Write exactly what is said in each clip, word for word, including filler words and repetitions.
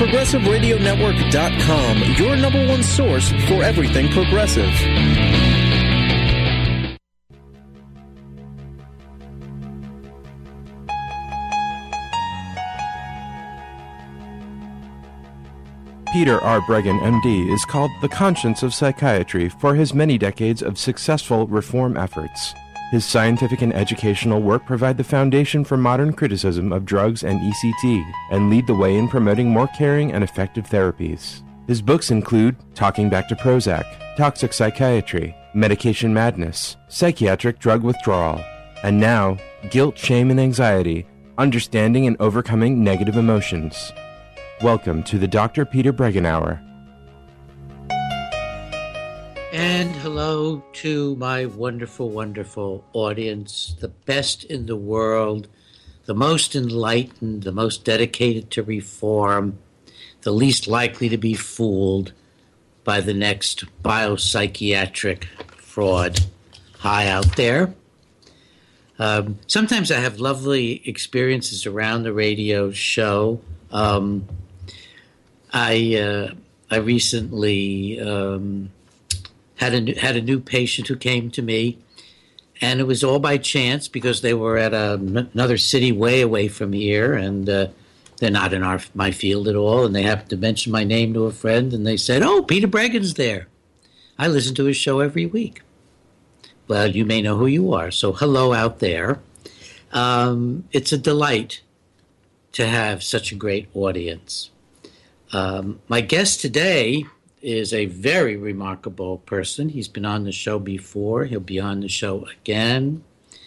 progressive radio network dot com, your number one source for everything progressive. Peter R. Breggin, M D, is called the conscience of psychiatry for his many decades of successful reform efforts. His scientific and educational work provide the foundation for modern criticism of drugs and E C T and lead the way in promoting more caring and effective therapies. His books include Talking Back to Prozac, Toxic Psychiatry, Medication Madness, Psychiatric Drug Withdrawal, and now, Guilt, Shame, and Anxiety, Understanding and Overcoming Negative Emotions. Welcome to the Doctor Peter Breggin Hour. And hello to my wonderful, wonderful audience, the best in the world, the most enlightened, the most dedicated to reform, the least likely to be fooled by the next biopsychiatric fraud. Hi out there. Um, sometimes I have lovely experiences around the radio show. Um, I uh, I recently um, had a new, had a new patient who came to me, and it was all by chance because they were at a, another city way away from here, and uh, they're not in our my field at all. And they happened to mention my name to a friend, and they said, "Oh, Peter Breggin's there. I listen to his show every week." Well, you may know who you are, so hello out there. Um, it's a delight to have such a great audience. Um, my guest today is a very remarkable person. He's been on the show before. He'll be on the show again.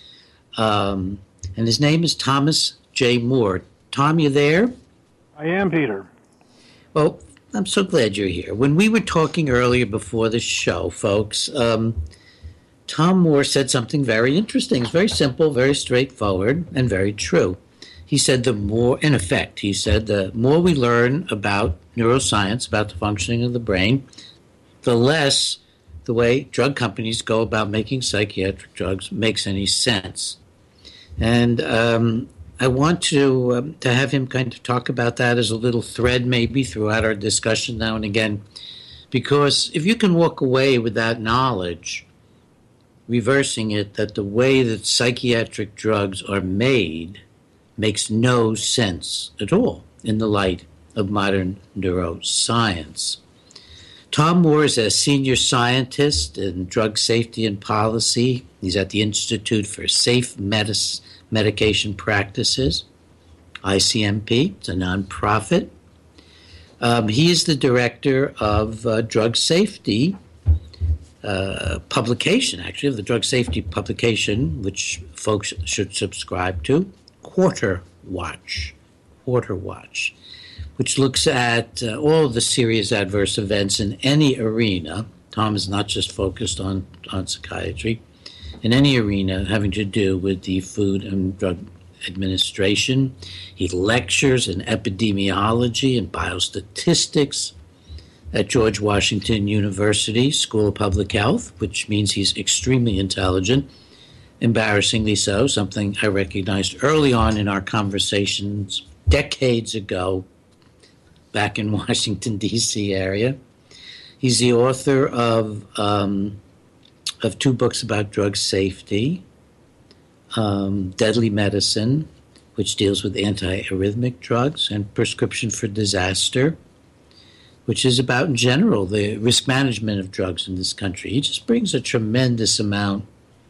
Um, and his name is Thomas J. Moore. Tom, you there? I am, Peter. Well, I'm so glad you're here. When we were talking earlier before the show, folks, um, Tom Moore said something very interesting. It's very simple, very straightforward, and very true. He said the more, in effect, he said the more we learn about neuroscience, about the functioning of the brain, the less the way drug companies go about making psychiatric drugs makes any sense. And um, I want to um, to have him kind of talk about that as a little thread maybe throughout our discussion now and again, because if you can walk away with that knowledge, reversing it, that the way that psychiatric drugs are made makes no sense at all in the light of modern neuroscience. Tom Moore is a senior scientist in drug safety and policy. He's at the Institute for Safe Medis- Medication Practices, I C M P. It's a nonprofit. Um, he is the director of uh, drug safety uh, publication, actually, of the drug safety publication, which folks should subscribe to, Quarter Watch. Quarter Watch, which looks at uh, all the serious adverse events in any arena. Tom is not just focused on, on psychiatry. In any arena having to do with the Food and Drug Administration. He lectures in epidemiology and biostatistics at George Washington University School of Public Health, which means he's extremely intelligent, embarrassingly so, something I recognized early on in our conversations decades ago back in Washington, D C area. He's the author of um, of two books about drug safety, um, Deadly Medicine, which deals with antiarrhythmic drugs, and Prescription for Disaster, which is about, in general, the risk management of drugs in this country. He just brings a tremendous amount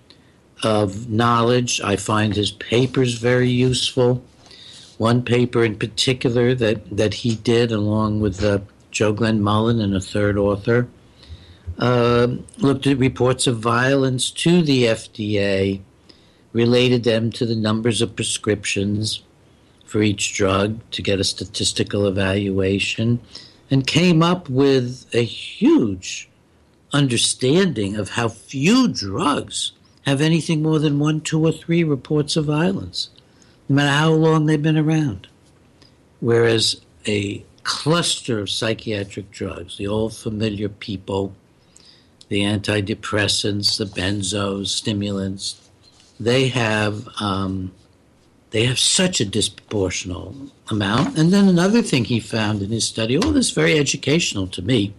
of knowledge. I find his papers very useful. One paper in particular that, that he did, along with uh, Joe Glenn Mullen and a third author, uh, looked at reports of violence to the F D A, related them to the numbers of prescriptions for each drug to get a statistical evaluation, and came up with a huge understanding of how few drugs have anything more than one, two, or three reports of violence, no matter how long they've been around. Whereas a cluster of psychiatric drugs, the old familiar people, the antidepressants, the benzos, stimulants, they have um, They have such a disproportional amount. And then another thing he found in his study, all this very educational to me,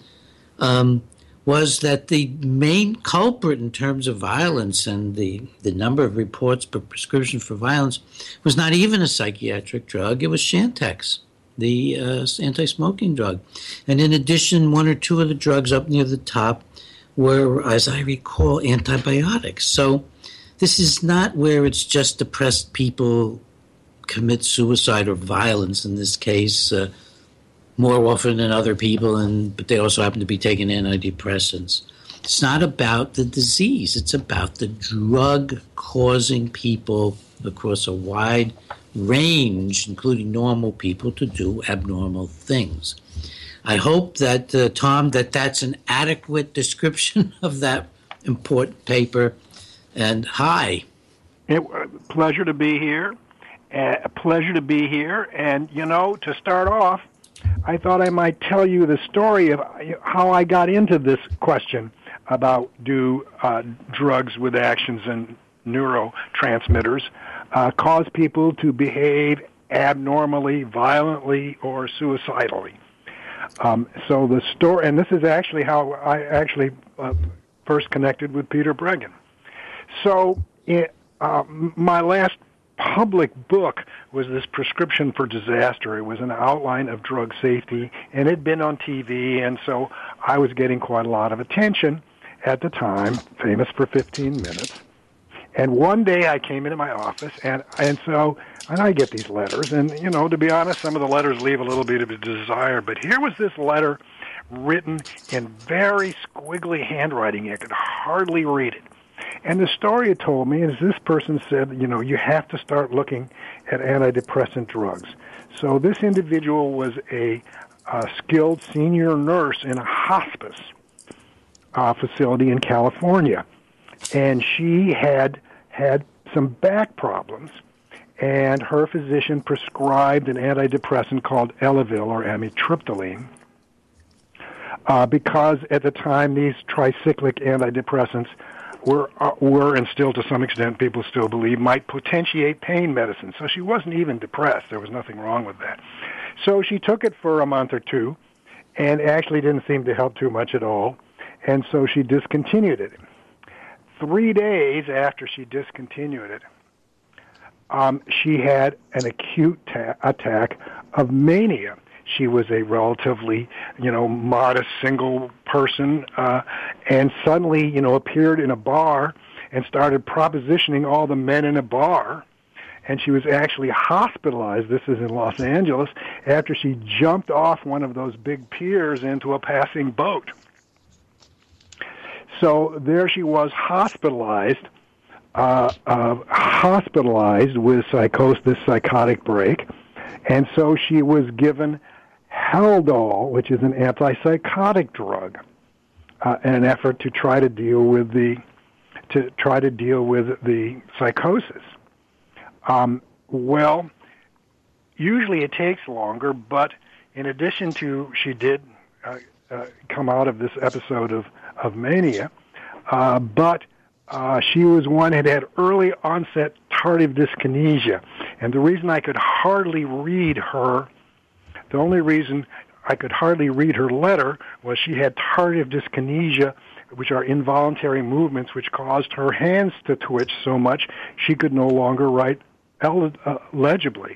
um, was that the main culprit in terms of violence and the, the number of reports per prescription for violence was not even a psychiatric drug. It was Chantix, the uh, anti-smoking drug. And in addition, one or two of the drugs up near the top were, as I recall, antibiotics. So this is not where it's just depressed people commit suicide or violence in this case, uh, more often than other people, and but they also happen to be taking antidepressants. It's not about the disease. It's about the drug causing people across a wide range, including normal people, to do abnormal things. I hope that, uh, Tom, that that's an adequate description of that important paper. And hi. It, uh, pleasure to be here. Uh, a pleasure to be here. And, you know, to start off, I thought I might tell you the story of how I got into this question about do uh, drugs with actions and neurotransmitters uh, cause people to behave abnormally, violently, or suicidally. Um, so the story, and this is actually how I actually uh, first connected with Peter Breggin. So it, uh, my last public book was this Prescription for Disaster. It was an outline of drug safety, and it had been on T V, and so I was getting quite a lot of attention at the time, famous for fifteen minutes. And one day I came into my office, and, and so, and I get these letters, and, you know, to be honest, some of the letters leave a little bit of a desire, but here was this letter written in very squiggly handwriting. I could hardly read it. And the story it told me is this person said, you know, you have to start looking at antidepressant drugs. So this individual was a, a skilled senior nurse in a hospice uh, facility in California. And she had had some back problems, and her physician prescribed an antidepressant called Elavil or amitriptyline uh, because at the time these tricyclic antidepressants were, uh, were and still to some extent people still believe, might potentiate pain medicine. So she wasn't even depressed. There was nothing wrong with that. So she took it for a month or two and actually didn't seem to help too much at all, and so she discontinued it. Three days after she discontinued it, um, she had an acute ta- attack of mania. She was a relatively, you know, modest single person, uh, and suddenly, you know, appeared in a bar and started propositioning all the men in a bar. And she was actually hospitalized, this is in Los Angeles, after she jumped off one of those big piers into a passing boat. So there she was, hospitalized, uh, uh, hospitalized with psychosis, this psychotic break, and so she was given Haldol, which is an antipsychotic drug, uh, in an effort to try to deal with the to try to deal with the psychosis. Um, well, usually it takes longer, but in addition to she did uh, uh, come out of this episode of of mania, uh, but uh, she was one that had early onset tardive dyskinesia. And the reason I could hardly read her, the only reason I could hardly read her letter was she had tardive dyskinesia, which are involuntary movements which caused her hands to twitch so much she could no longer write el- uh, legibly.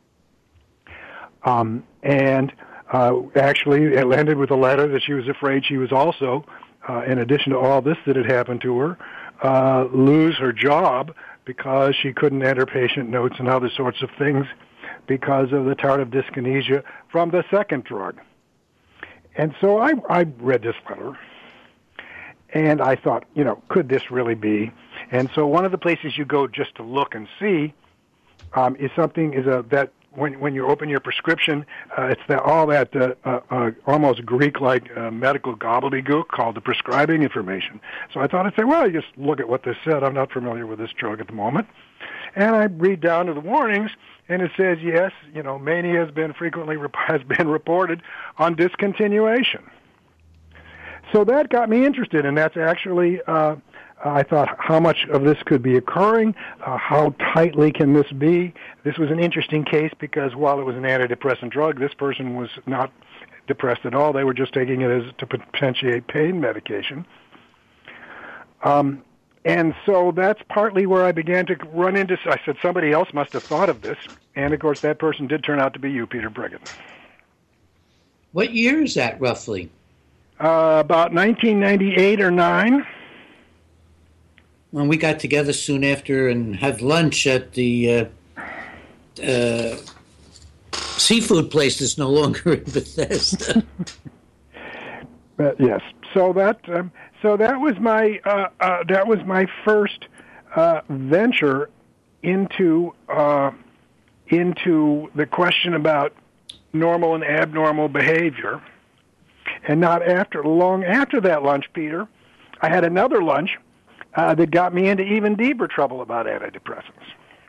Um, and uh, actually, it ended with a letter that she was afraid she was also, Uh, in addition to all this that had happened to her, uh, lose her job because she couldn't enter patient notes and other sorts of things because of the tardive dyskinesia from the second drug. And so I, I read this letter, and I thought, you know, could this really be? And so one of the places you go just to look and see um, is something, is a, that when when you open your prescription, uh, it's that all that uh, uh, uh, almost Greek-like uh, medical gobbledygook called the prescribing information. So I thought I'd say, well, I just look at what this said. I'm not familiar with this drug at the moment. And I read down to the warnings, and it says, yes, you know, mania has been frequently rep- has been reported on discontinuation. So that got me interested, and that's actually uh, Uh, I thought, how much of this could be occurring? Uh, how tightly can this be? This was an interesting case because while it was an antidepressant drug, this person was not depressed at all. They were just taking it as to potentiate pain medication. Um, and so that's partly where I began to run into, I said, somebody else must have thought of this. And, of course, that person did turn out to be you, Peter Breggin. What year is that, roughly? Uh, about nineteen ninety-eight or nine. When we got together soon after and had lunch at the uh, uh, seafood place that's no longer in Bethesda. But yes, so that um, so that was my uh, uh, that was my first uh, venture into uh, into the question about normal and abnormal behavior. And not after long after that lunch, Peter, I had another lunch uh, that got me into even deeper trouble about antidepressants.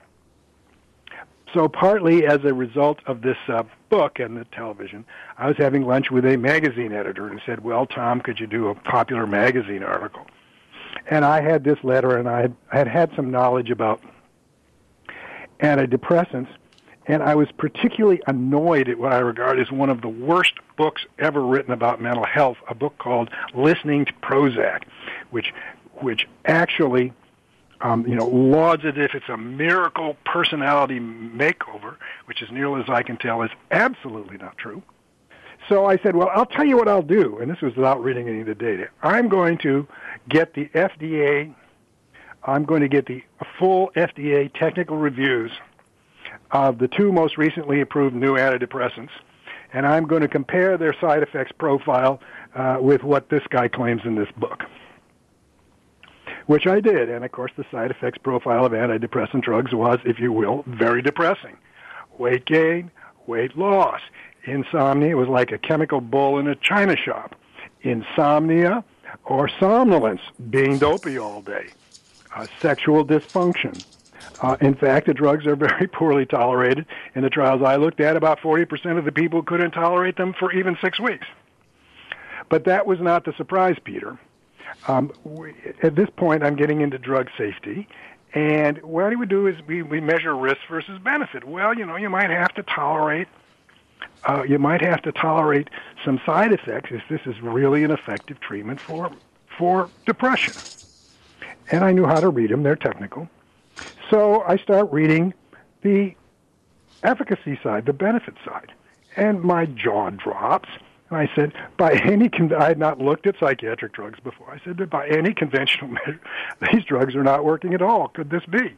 So partly as a result of this uh, book and the television, I was having lunch with a magazine editor who said, well, Tom, could you do a popular magazine article? And I had this letter, and I had, I had had some knowledge about antidepressants, and I was particularly annoyed at what I regard as one of the worst books ever written about mental health, a book called Listening to Prozac, which which actually um, you know, lauds as if it's a miracle personality makeover, which as nearly as I can tell is absolutely not true. So I said, well, I'll tell you what I'll do, and this was without reading any of the data. I'm going to get the F D A, I'm going to get the full F D A technical reviews of the two most recently approved new antidepressants, and I'm going to compare their side effects profile uh, with what this guy claims in this book, which I did. And, of course, the side effects profile of antidepressant drugs was, if you will, very depressing. Weight gain, weight loss. Insomnia was like a chemical bull in a china shop. Insomnia or somnolence, being dopey all day. Uh, sexual dysfunction. Uh, in fact, the drugs are very poorly tolerated. In the trials I looked at, about forty percent of the people couldn't tolerate them for even six weeks. But that was not the surprise, Peter. Um, we, at this point, I'm getting into drug safety. And what we would do is we, we measure risk versus benefit. Well, you know, you might have to tolerate uh, you might have to tolerate some side effects if this is really an effective treatment for for depression. And I knew how to read them. They're technical. So I start reading the efficacy side, the benefit side, and my jaw drops. And I said, by any con- I had not looked at psychiatric drugs before. I said, but by any conventional measure, these drugs are not working at all. Could this be?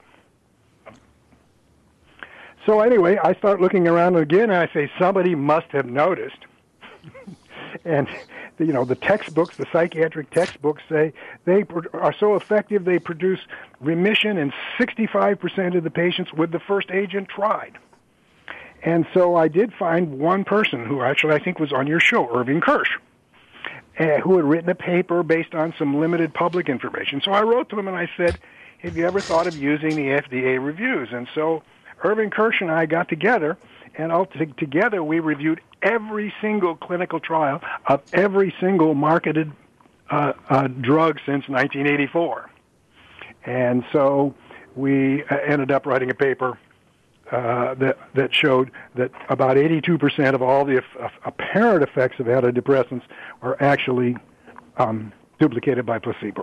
So anyway, I start looking around again, and I say, somebody must have noticed. And you know, the textbooks, the psychiatric textbooks say they are so effective they produce remission in sixty-five percent of the patients with the first agent tried. And so I did find one person who actually I think was on your show, Irving Kirsch, uh, who had written a paper based on some limited public information. So I wrote to him and I said, have you ever thought of using the F D A reviews? And so Irving Kirsch and I got together, and all t- together we reviewed every single clinical trial of every single marketed uh, uh, drug since nineteen eighty-four. And so we uh, ended up writing a paper uh, that that showed that about eighty-two percent of all the uh, apparent effects of antidepressants are actually um, duplicated by placebo.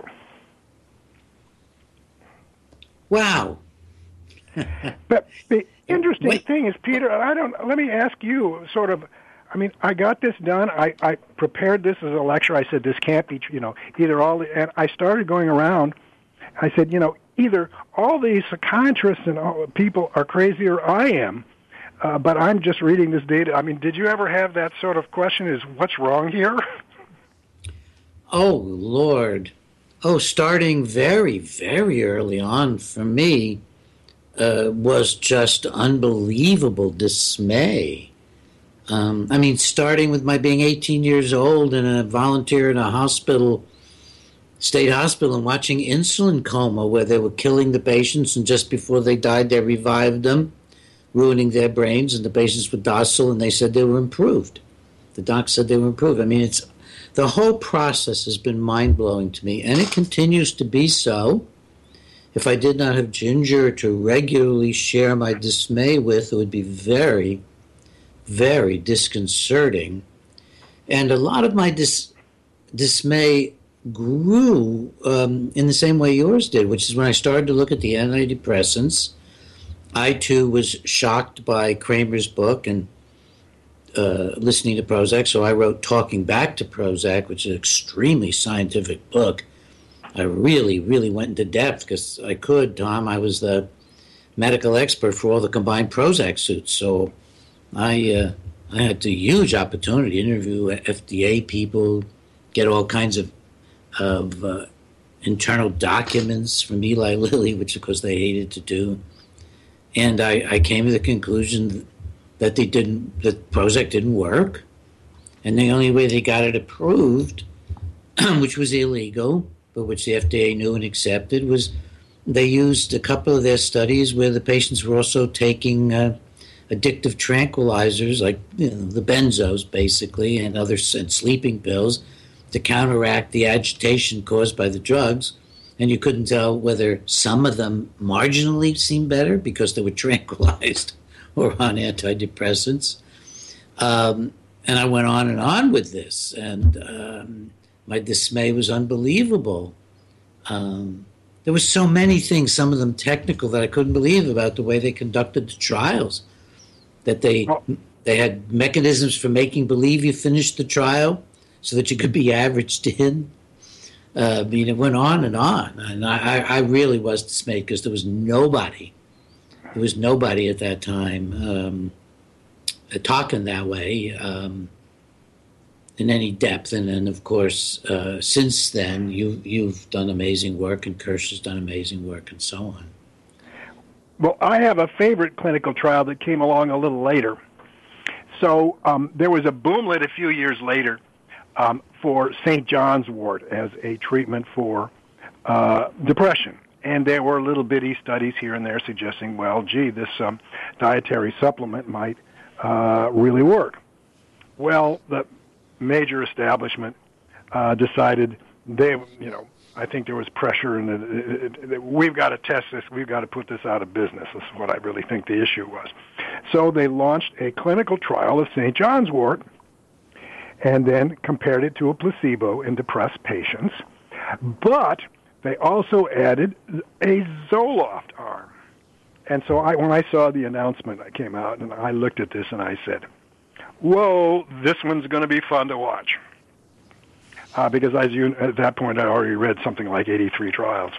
Wow. But the interesting Wait. thing is, Peter, I don't. Let me ask you, sort of. I mean, I got this done. I, I prepared this as a lecture. I said this can't be, you know, either all. The, and I started going around. I said, you know, either all these psychiatrists and all, people are crazy, or I am. Uh, but I'm just reading this data. I mean, did you ever have that sort of question? Is what's wrong here? Oh Lord. Oh, starting very, very early on for me. Uh, was just unbelievable dismay. Um, I mean, starting with my being eighteen years old and a volunteer in a hospital, state hospital, and watching insulin coma where they were killing the patients, and just before they died, they revived them, ruining their brains, and the patients were docile, and they said they were improved. The doc said they were improved. I mean, it's The whole process has been mind-blowing to me, and it continues to be so. If I did not have Ginger to regularly share my dismay with, it would be very, very disconcerting. And a lot of my dis- dismay grew um, in the same way yours did, which is when I started to look at the antidepressants. I, too, was shocked by Kramer's book and uh, listening to Prozac, so I wrote Talking Back to Prozac, which is an extremely scientific book. I really, really went into depth because I could, Tom. I was the medical expert for all the combined Prozac suits, so I uh, I had a huge opportunity to interview F D A people, get all kinds of of uh, internal documents from Eli Lilly, which of course they hated to do, and I, I came to the conclusion that they didn't, that Prozac didn't work, and the only way they got it approved, which was illegal, but which the F D A knew and accepted, was they used a couple of their studies where the patients were also taking uh, addictive tranquilizers, like you know, the benzos, basically, and other and sleeping pills, to counteract the agitation caused by the drugs. And you couldn't tell whether some of them marginally seemed better because they were tranquilized or on antidepressants. Um, and I went on and on with this, and um, my dismay was unbelievable. Um, there were so many things, some of them technical, that I couldn't believe about the way they conducted the trials, that they oh. they had mechanisms for making believe you finished the trial so that you could be averaged in. Uh, I mean, it went on and on, and I, I really was dismayed because there was nobody, there was nobody at that time um, talking that way um, in any depth. And then, of course, uh, since then, you, you've done amazing work, and Kirsch has done amazing work, and so on. Well, I have a favorite clinical trial that came along a little later. So um, there was a boomlet a few years later Um, for Saint John's wort as a treatment for uh, depression. And there were little bitty studies here and there suggesting, well, gee, this um, dietary supplement might uh, really work. Well, the major establishment uh, decided they, you know, I think there was pressure, and it, it, it, we've got to test this, we've got to put this out of business. This is what I really think the issue was. So they launched a clinical trial of Saint John's wort, and then compared it to a placebo in depressed patients. But they also added a Zoloft arm. And so I, when I saw the announcement, I came out and I looked at this and I said, whoa, this one's going to be fun to watch. Uh, because as you, at that point, I already read something like eighty-three trials.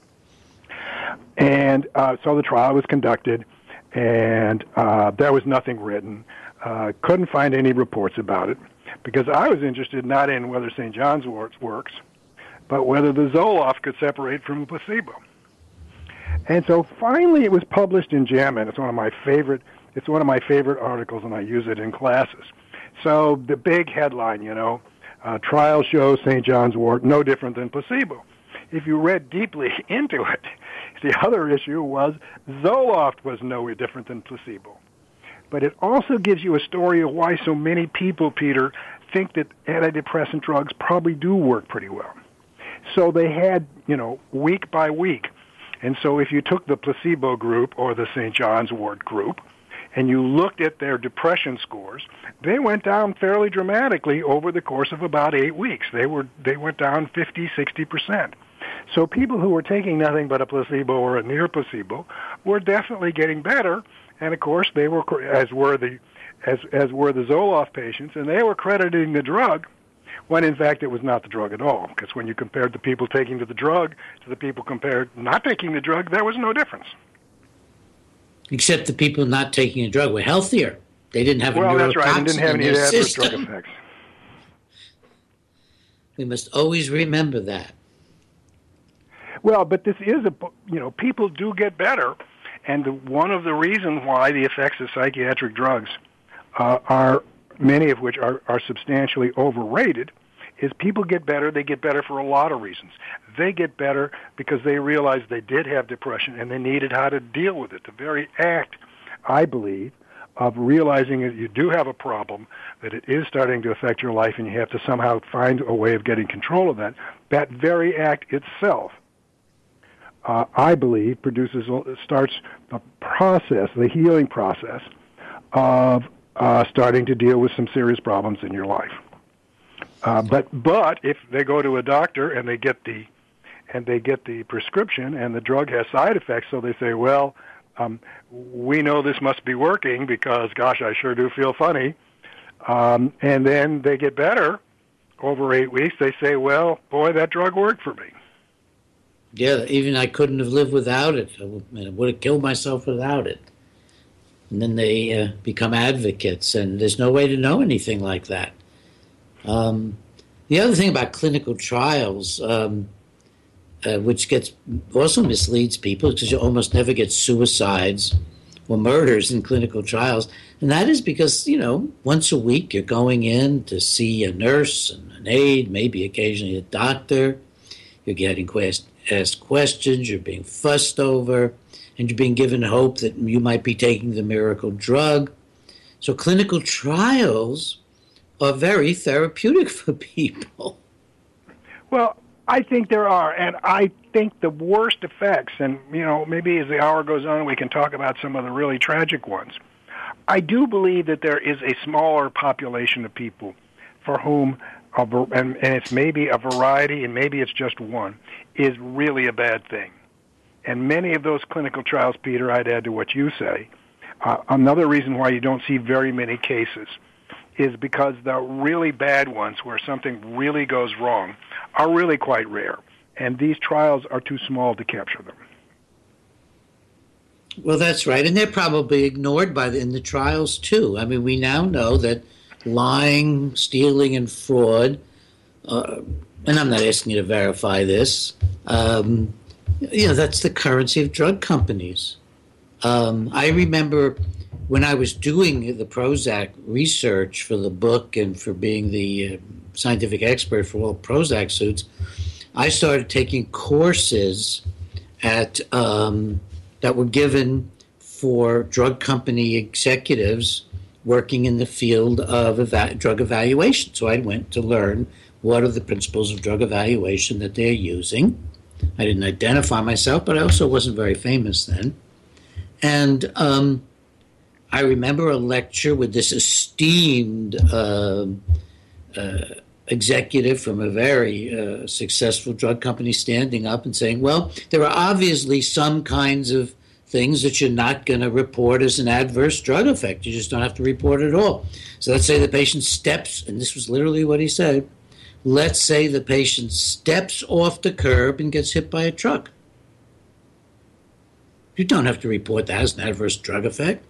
And uh, so the trial was conducted, and uh, there was nothing written. Uh, couldn't find any reports about it, because I was interested not in whether Saint John's wort works, but whether the Zoloft could separate from the placebo. And so finally it was published in JAMA. It's one of my favorite, it's one of my favorite articles, and I use it in classes. So the big headline, you know, uh, trial shows Saint John's wort no different than placebo. If you read deeply into it, the other issue was Zoloft was no different than placebo. But it also gives you a story of why so many people, Peter, think that antidepressant drugs probably do work pretty well. So they had, you know, week by week. And so if you took the placebo group or the Saint John's wort group and you looked at their depression scores, they went down fairly dramatically over the course of about eight weeks. They were they went down fifty, sixty percent. So people who were taking nothing but a placebo or a near placebo were definitely getting better. And of course, they were, as were the, as as were the Zoloft patients, and they were crediting the drug, when in fact it was not the drug at all. Because when you compared the people taking to the drug to the people compared not taking the drug, there was no difference. Except the people not taking the drug were healthier. They didn't have a well, that's right. They neurotoxin didn't have in any their adverse system. drug effects. We must always remember that. Well, but this is a, you know, people do get better. And the, one of the reasons why the effects of psychiatric drugs uh, are, many of which are, are substantially overrated, is people get better. They get better for a lot of reasons. They get better because they realized they did have depression and they needed how to deal with it. The very act, I believe, of realizing that you do have a problem, that it is starting to affect your life, and you have to somehow find a way of getting control of that. That very act itself, uh, I believe, produces starts the process, the healing process of uh, starting to deal with some serious problems in your life. Uh, but but if they go to a doctor and they get the and they get the prescription and the drug has side effects, so they say, well, um, we know this must be working because, gosh, I sure do feel funny. Um, and then they get better over eight weeks. They say, well, boy, that drug worked for me. Yeah, even I couldn't have lived without it. I would, I would have killed myself without it. And then they uh, become advocates, and there's no way to know anything like that. Um, the other thing about clinical trials, um, uh, which gets also misleads people, because you almost never get suicides or murders in clinical trials, and that is because, you know, once a week you're going in to see a nurse and an aide, maybe occasionally a doctor. You're getting quest- asked questions, you're being fussed over, and you're being given hope that you might be taking the miracle drug. So clinical trials are very therapeutic for people. Well, I think there are, and I think the worst effects, and, you know, maybe as the hour goes on we can talk about some of the really tragic ones. I do believe that there is a smaller population of people for whom, a, and, and it's maybe a variety, and maybe it's just one, is really a bad thing. And many of those clinical trials, Peter, I'd add to what you say, uh, another reason why you don't see very many cases is because the really bad ones where something really goes wrong are really quite rare. And these trials are too small to capture them. Well, that's right. And they're probably ignored by the, in the trials, too. I mean, we now know that lying, stealing, and fraud, uh, and I'm not asking you to verify this, um, you know, that's the currency of drug companies. Um, I remember when I was doing the Prozac research for the book and for being the uh, scientific expert for all Prozac suits, I started taking courses at um, that were given for drug company executives working in the field of eva- drug evaluation. So I went to learn what are the principles of drug evaluation that they're using. I didn't identify myself, but I also wasn't very famous then. And um, I remember a lecture with this esteemed uh, uh, executive from a very uh, successful drug company standing up and saying, well, there are obviously some kinds of things that you're not going to report as an adverse drug effect. You just don't have to report it at all. So let's say the patient steps, and this was literally what he said, let's say the patient steps off the curb and gets hit by a truck. You don't have to report that as an adverse drug effect.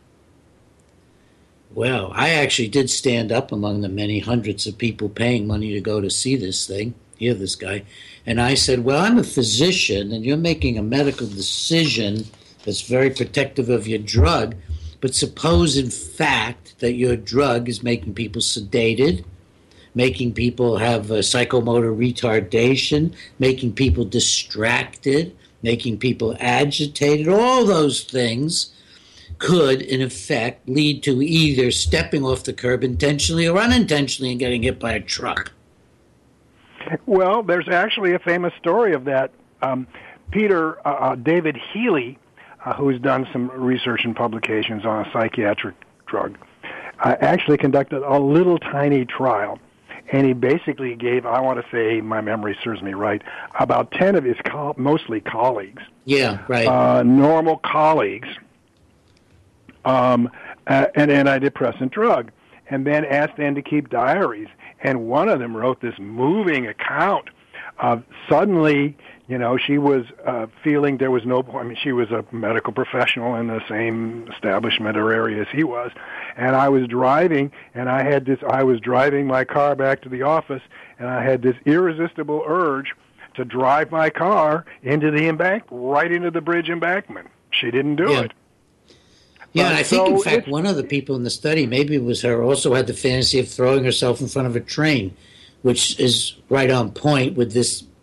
Well, I actually did stand up among the many hundreds of people paying money to go to see this thing, hear this guy, and I said, well, I'm a physician, and you're making a medical decision that's very protective of your drug, but suppose, in fact, that your drug is making people sedated, making people have uh, psychomotor retardation, making people distracted, making people agitated, all those things could, in effect, lead to either stepping off the curb intentionally or unintentionally and getting hit by a truck. Well, there's actually a famous story of that. Um, Peter, uh, David Healy, uh, who's done some research and publications on a psychiatric drug, uh, actually conducted a little tiny trial. And he basically gave, I want to say, my memory serves me right, about ten of his co- mostly colleagues. Yeah, right. Uh, normal colleagues, um, uh, an antidepressant drug, and then asked them to keep diaries. And one of them wrote this moving account of suddenly, you know, she was uh, feeling there was no, I mean, she was a medical professional in the same establishment or area as he was. And I was driving, and I had this, I was driving my car back to the office, and I had this irresistible urge to drive my car into the embankment, right into the bridge embankment. She didn't do yeah. it. Yeah, Uh, and I think, so in fact, it's- one of the people in the study, maybe it was her, also had the fantasy of throwing herself in front of a train, which is right on point with this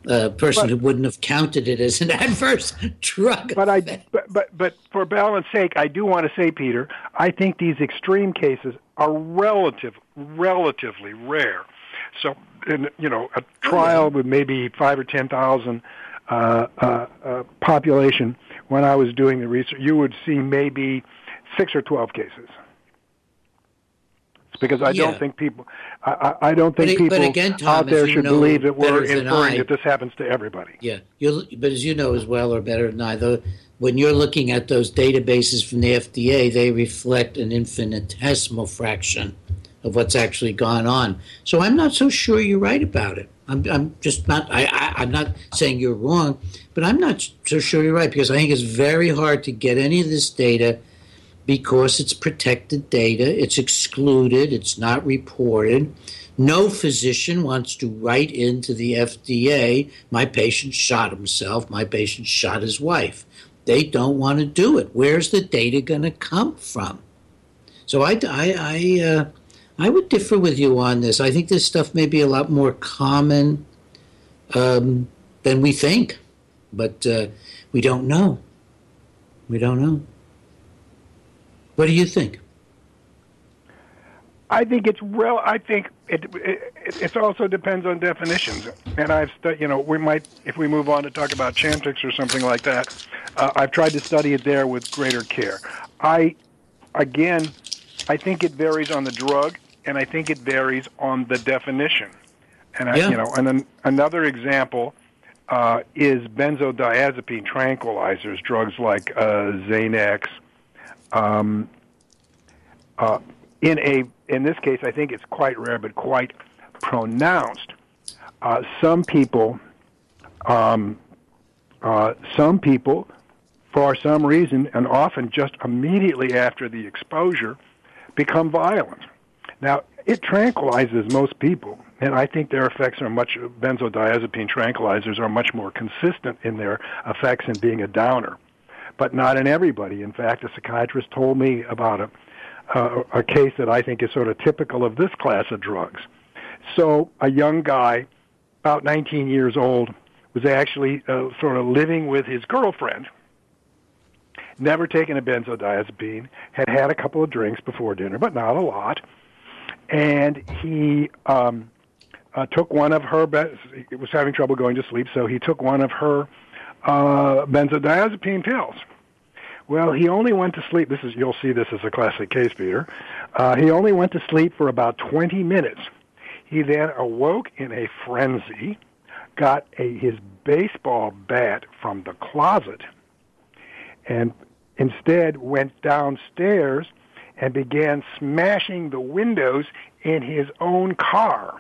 a person but, who wouldn't have counted it as an adverse drug but effect. I, but, but, but for balance sake, I do want to say, Peter, I think these extreme cases are relative, relatively rare. So, in, you know, a trial with maybe five or ten thousand uh, uh, uh, population, when I was doing the research, you would see maybe six or twelve cases. It's because I yeah. don't think people, I, I don't think but, people but again, Tom, out there you should know believe that we're inferring I, that this happens to everybody. Yeah, you'll, but as you know as well, or better than I, though, when you're looking at those databases from the F D A, they reflect an infinitesimal fraction of what's actually gone on. So I'm not so sure you're right about it. I'm, I'm just not, I, I, I'm not saying you're wrong, but I'm not so sure you're right, because I think it's very hard to get any of this data because it's protected data, it's excluded, it's not reported. No physician wants to write into the F D A, my patient shot himself, my patient shot his wife. They don't want to do it. Where's the data going to come from? So I, I, I, uh, I would differ with you on this. I think this stuff may be a lot more common um, than we think, but uh, we don't know. We don't know. What do you think? I think it's real. I think it, it it also depends on definitions. And I've stu- you know we might, if we move on to talk about Chantix or something like that, uh, I've tried to study it there with greater care. I again, I think it varies on the drug, and I think it varies on the definition. And I, yeah. you know, and then another example uh, is benzodiazepine tranquilizers, drugs like uh, Xanax. Um, uh, in a in this case, I think it's quite rare, but quite pronounced. Uh, some people, um, uh, some people, for some reason, and often just immediately after the exposure, become violent. Now, it tranquilizes most people, and I think their effects are much. Benzodiazepine tranquilizers are much more consistent in their effects in being a downer, but not in everybody. In fact, a psychiatrist told me about a, uh, a case that I think is sort of typical of this class of drugs. So a young guy, about nineteen years old, was actually uh, sort of living with his girlfriend, never taken a benzodiazepine, had had a couple of drinks before dinner, but not a lot, and he um, uh, took one of her, be- he was having trouble going to sleep, so he took one of her Uh, benzodiazepine pills. Well, he only went to sleep. This is, you'll see this as a classic case, Peter. Uh, he only went to sleep for about twenty minutes. He then awoke in a frenzy, got a, his baseball bat from the closet, and instead went downstairs and began smashing the windows in his own car.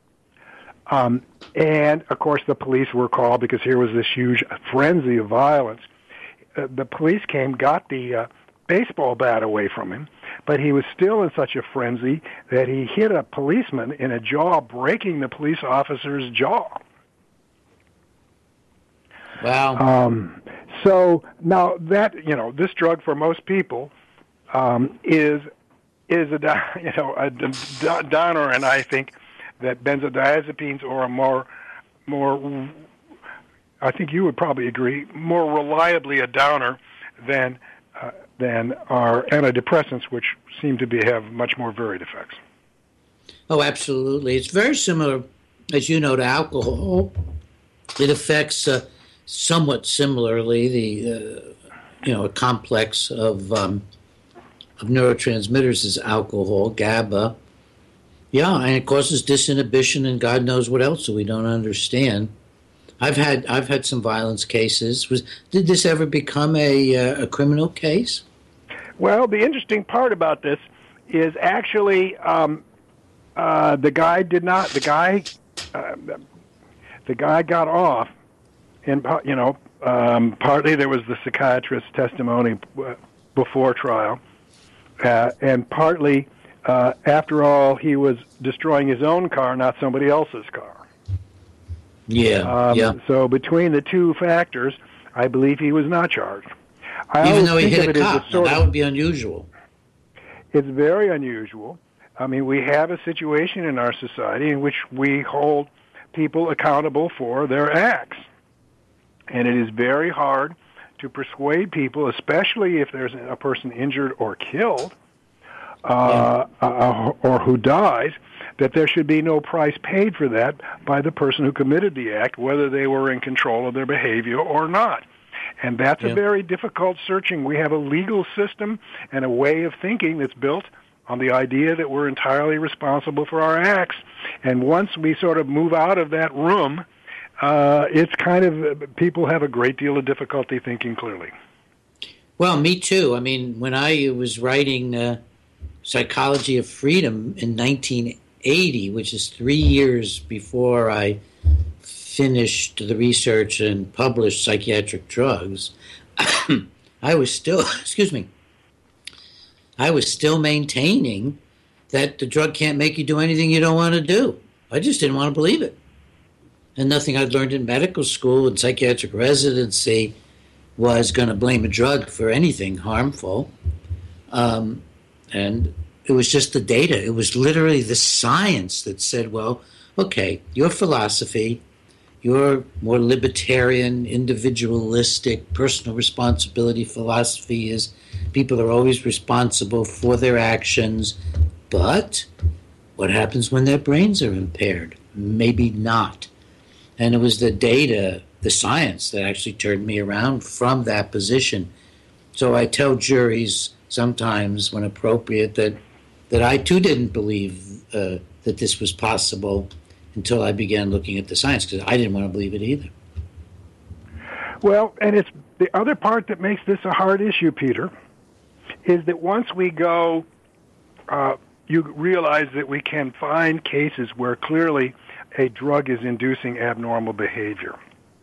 Um, and, of course, the police were called because here was this huge frenzy of violence. Uh, the police came, got the uh, baseball bat away from him, but he was still in such a frenzy that he hit a policeman in a jaw, breaking the police officer's jaw. Wow. Um, so now that, you know, this drug for most people um, is is a, you know, a downer, and I think that benzodiazepines are a more, more, I think you would probably agree, more reliably a downer than uh, than our antidepressants, which seem to be have much more varied effects. Oh, absolutely. It's very similar, as you know, to alcohol. It affects uh, somewhat similarly the, uh, you know, a complex of um, of neurotransmitters is alcohol, GABA. Yeah, and it causes disinhibition and God knows what else that we don't understand. I've had I've had some violence cases. Was did this ever become a uh, a criminal case? Well, the interesting part about this is actually um, uh, the guy did not. The guy uh, the guy got off, and you know, um, partly there was the psychiatrist's testimony before trial, uh, and partly. Uh, after all, he was destroying his own car, not somebody else's car. Yeah, um, yeah. So between the two factors, I believe he was not charged. I Even though he think hit a of it cop, as a sort now, that of, would be unusual. It's very unusual. I mean, we have a situation in our society in which we hold people accountable for their acts. And it is very hard to persuade people, especially if there's a person injured or killed, uh, uh, or who dies, that there should be no price paid for that by the person who committed the act, whether they were in control of their behavior or not. And that's yeah. a very difficult searching. We have a legal system and a way of thinking that's built on the idea that we're entirely responsible for our acts. And once we sort of move out of that room, uh, it's kind of, people have a great deal of difficulty thinking clearly. Well, me too. I mean, when I was writing uh, Psychology of Freedom in nineteen eighty, which is three years before I finished the research and published Psychiatric Drugs, I was still, excuse me, I was still maintaining that the drug can't make you do anything you don't want to do. I just didn't want to believe it. And nothing I'd learned in medical school and psychiatric residency was going to blame a drug for anything harmful. Um, and it was just the data. It was literally the science that said, well, okay, your philosophy, your more libertarian, individualistic, personal responsibility philosophy is people are always responsible for their actions, but what happens when their brains are impaired? Maybe not. And it was the data, the science, that actually turned me around from that position. So I tell juries sometimes, when appropriate, that, that I too didn't believe uh, that this was possible until I began looking at the science, because I didn't want to believe it either. Well, and it's the other part that makes this a hard issue, Peter, is that once we go, uh, you realize that we can find cases where clearly a drug is inducing abnormal behavior.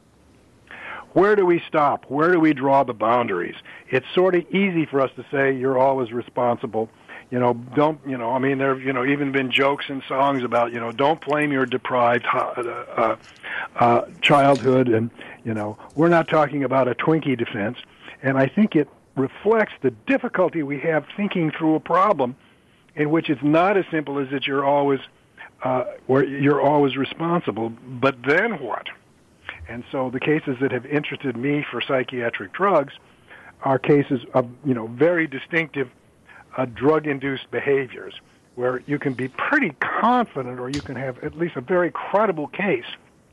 Where do we stop? Where do we draw the boundaries? It's sort of easy for us to say you're always responsible. You know, don't, you know, I mean, there have, you know, even been jokes and songs about, you know, don't blame your deprived uh, uh, childhood. And, you know, we're not talking about a Twinkie defense. And I think it reflects the difficulty we have thinking through a problem in which it's not as simple as that you're always, uh, where you're always responsible, but then what? And so the cases that have interested me for psychiatric drugs are cases of, you know, very distinctive Uh, drug-induced behaviors, where you can be pretty confident, or you can have at least a very credible case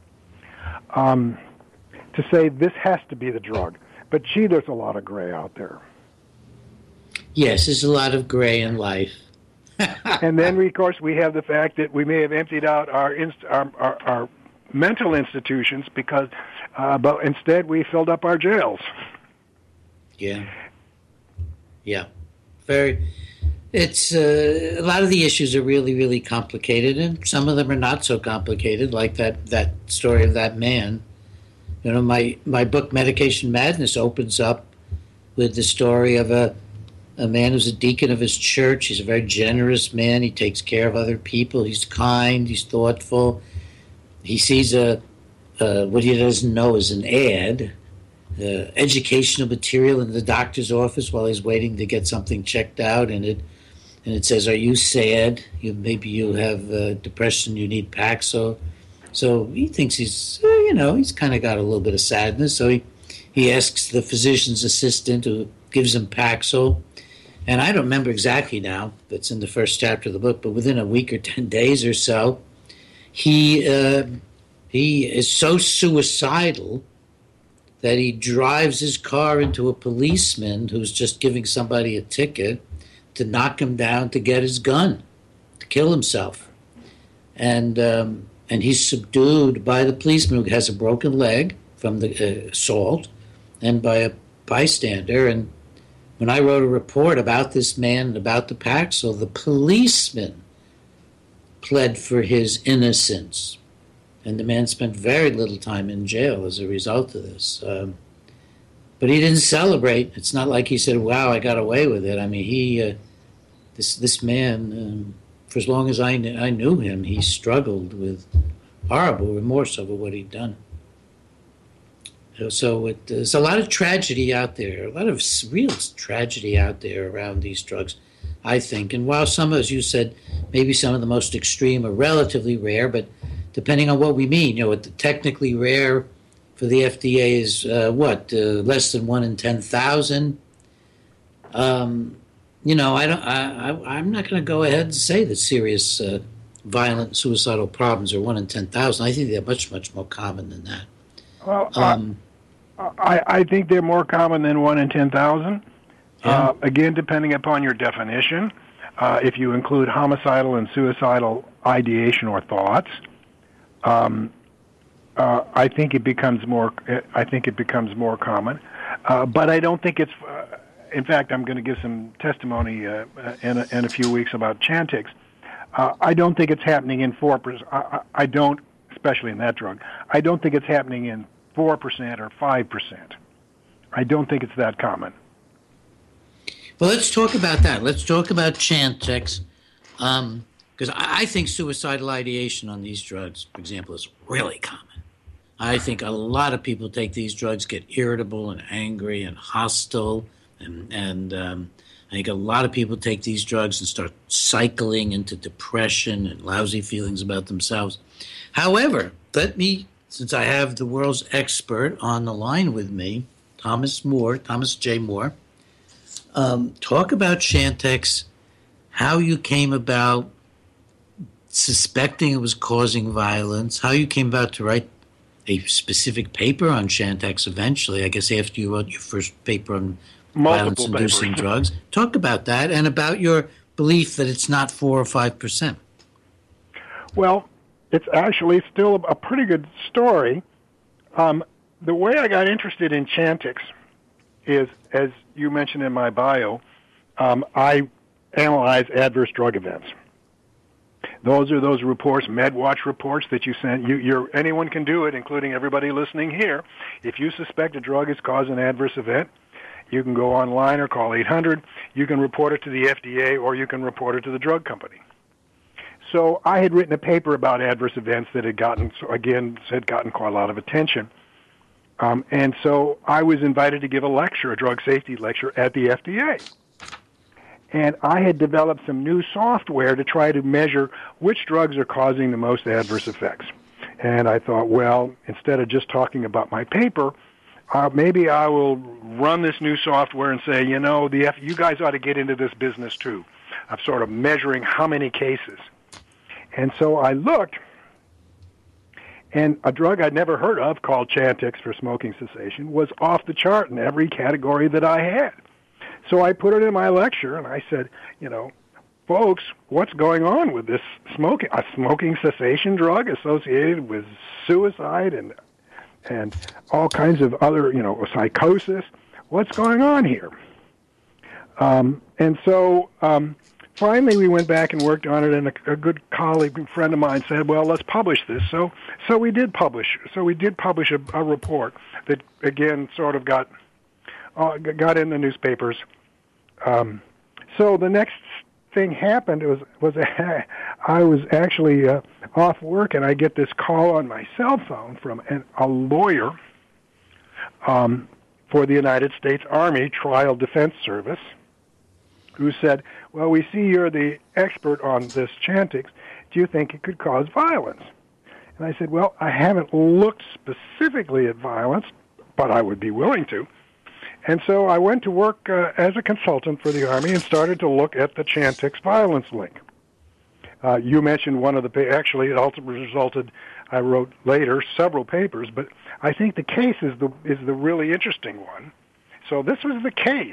um, to say this has to be the drug. But gee, there's a lot of gray out there. Yes, there's a lot of gray in life. And then, we, of course, we have the fact that we may have emptied out our inst- our, our, our mental institutions because, uh, but instead we filled up our jails. Yeah. Yeah. Very, it's uh, a lot of the issues are really, really complicated, and some of them are not so complicated, like that, that story of that man. You know, my, my book, Medication Madness, opens up with the story of a, a man who's a deacon of his church. He's a very generous man. He takes care of other people. He's kind. He's thoughtful. He sees a, a what he doesn't know is an ad, Uh, educational material in the doctor's office while he's waiting to get something checked out, and it and it says, "Are you sad? You maybe you have uh, depression. You need Paxil." So he thinks he's, uh, you know, he's kind of got a little bit of sadness. So he he asks the physician's assistant, who gives him Paxil, and I don't remember exactly now. That's in the first chapter of the book, but within a week or ten days or so, he uh, he is so suicidal that he drives his car into a policeman who's just giving somebody a ticket to knock him down to get his gun, to kill himself. And um, and he's subdued by the policeman, who has a broken leg from the uh, assault, and by a bystander. And when I wrote a report about this man and about the Paxil, the policeman pled for his innocence. And the man spent very little time in jail as a result of this. Um, but he didn't celebrate. It's not like he said, wow, I got away with it. I mean, he, uh, this this man, um, for as long as I, kn- I knew him, he struggled with horrible remorse over what he'd done. So it, there's a lot of tragedy out there, a lot of real tragedy out there around these drugs, I think. And while some, as you said, maybe some of the most extreme are relatively rare, but depending on what we mean. You know, what the technically rare for the F D A is uh, what uh, less than one in ten thousand. Um, you know, I don't. I, I I'm not going to go ahead and say that serious uh, violent suicidal problems are one in ten thousand. I think they're much much more common than that. Well, um, I I think they're more common than one in ten thousand. Yeah. Uh, again, depending upon your definition, uh, if you include homicidal and suicidal ideation or thoughts. Um, Uh, I think it becomes more. I think it becomes more common, uh, but I don't think it's. Uh, in fact, I'm going to give some testimony uh, in, a, in a few weeks about Chantix. Uh, I don't think it's happening in four percent. I, I don't, especially in that drug. I don't think it's happening in four percent or five percent. I don't think it's that common. Well, let's talk about that. Let's talk about Chantix, because um, I, I think suicidal ideation on these drugs, for example, is really common. I think a lot of people take these drugs, get irritable and angry and hostile, and, and um, I think a lot of people take these drugs and start cycling into depression and lousy feelings about themselves. However, let me, since I have the world's expert on the line with me, Thomas Moore, Thomas J. Moore, um, talk about Chantix, how you came about suspecting it was causing violence, how you came about to write a specific paper on Chantix eventually, I guess after you wrote your first paper on violence-inducing drugs. Talk about that and about your belief that it's not four or five percent. Well, it's actually still a pretty good story. Um, the way I got interested in Chantix is, as you mentioned in my bio, um, I analyze adverse drug events. Those are those reports, MedWatch reports that you send. You, you're, anyone can do it, including everybody listening here. If you suspect a drug is causing an adverse event, you can go online or call eight hundred. You can report it to the F D A or you can report it to the drug company. So I had written a paper about adverse events that had gotten, again, had gotten quite a lot of attention. Um, and so I was invited to give a lecture, a drug safety lecture, at the F D A. And I had developed some new software to try to measure which drugs are causing the most adverse effects. And I thought, well, instead of just talking about my paper, uh, maybe I will run this new software and say, you know, the F- you guys ought to get into this business too, of sort of measuring how many cases. And so I looked, and a drug I'd never heard of called Chantix for smoking cessation was off the chart in every category that I had. So I put it in my lecture, and I said, you know, folks, what's going on with this smoking, a smoking cessation drug associated with suicide and and all kinds of other, you know, psychosis? What's going on here? Um, and so um, finally we went back and worked on it, and a, a good colleague and friend of mine said, well, let's publish this. So so we did publish. So we did publish a, a report that, again, sort of got uh, got in the newspapers. Um, so the next thing happened was was I was actually uh, off work, and I get this call on my cell phone from an, a lawyer um, for the United States Army Trial Defense Service, who said, well, we see you're the expert on this Chantix. Do you think it could cause violence? And I said, well, I haven't looked specifically at violence, but I would be willing to. And so I went to work uh, as a consultant for the Army and started to look at the Chantix violence link. Uh, you mentioned one of the, pa- actually it ultimately resulted, I wrote later several papers, but I think the case is the is the really interesting one. So this was the case.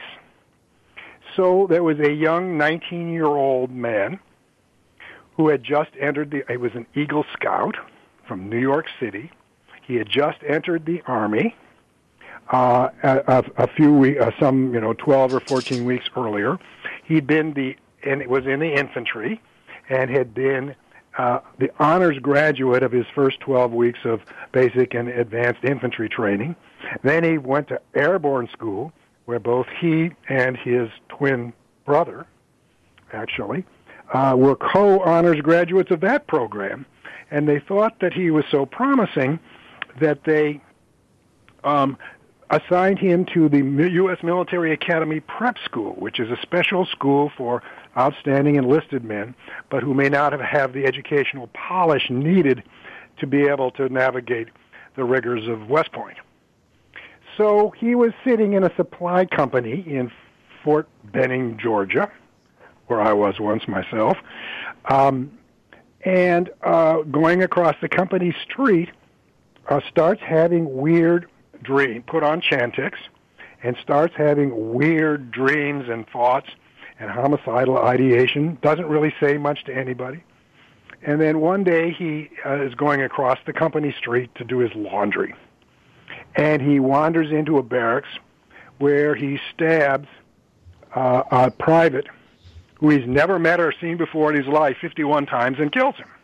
So there was a young nineteen-year-old man who had just entered the, he was an Eagle Scout from New York City. He had just entered the Army. Uh, a, a few weeks, uh, some, you know, twelve or fourteen weeks earlier. He'd been the, and it was in the infantry, and had been uh, the honors graduate of his first twelve weeks of basic and advanced infantry training. Then he went to airborne school, where both he and his twin brother, actually, uh, were co-honors graduates of that program. And they thought that he was so promising that they um, assigned him to the U S Military Academy Prep School, which is a special school for outstanding enlisted men, but who may not have, have the educational polish needed to be able to navigate the rigors of West Point. So he was sitting in a supply company in Fort Benning, Georgia, where I was once myself, um, and uh, going across the company street, uh, starts having weird dreams, put on Chantix, and starts having weird dreams and thoughts and homicidal ideation, doesn't really say much to anybody. And then one day he uh, is going across the company street to do his laundry. And he wanders into a barracks where he stabs uh, a private who he's never met or seen before in his life fifty-one times and kills him.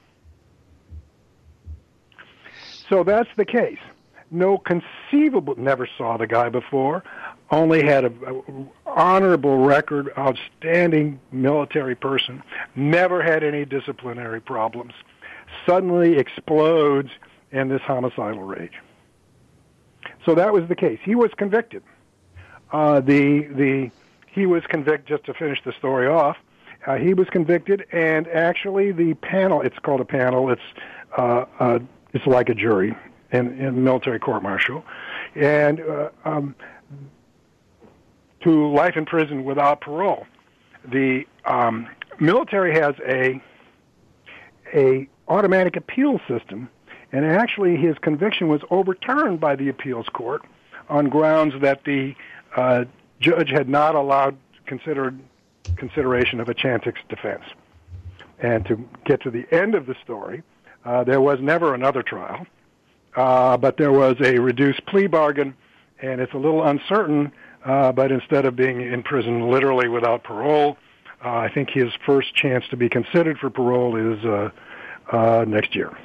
So that's the case. No conceivable, never saw the guy before, only had a, a honorable record, outstanding military person, never had any disciplinary problems, suddenly explodes in this homicidal rage. So that was the case. He was convicted. Uh, the the he was convicted, just to finish the story off, uh, he was convicted, and actually the panel, it's called a panel, it's uh, uh, it's like a jury in, in military court-martial, and uh, um, to life in prison without parole. The um, military has a a automatic appeal system, and actually his conviction was overturned by the appeals court on grounds that the uh, judge had not allowed considered consideration of a Chantix defense. And to get to the end of the story, uh, there was never another trial, uh, but there was a reduced plea bargain, and it's a little uncertain, uh, but instead of being in prison literally without parole, uh, I think his first chance to be considered for parole is uh, uh, next year.